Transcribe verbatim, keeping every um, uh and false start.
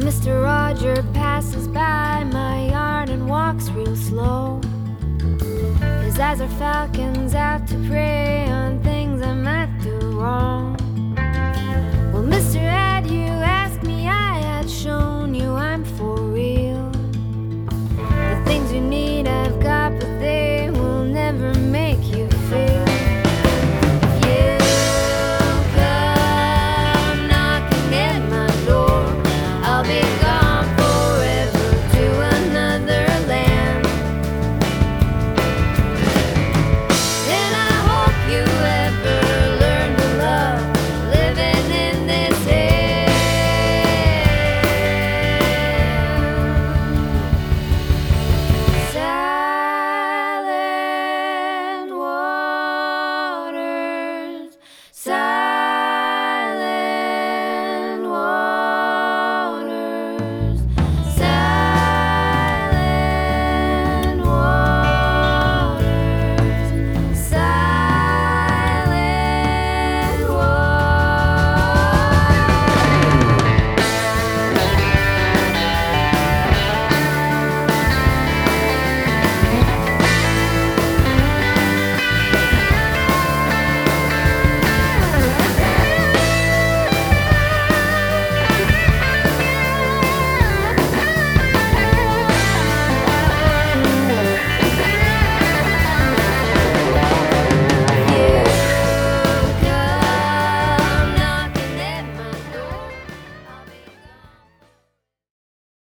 Mister Roger passes by my yard and walks real slow. His eyes are falcons out to prey on things I might do wrong.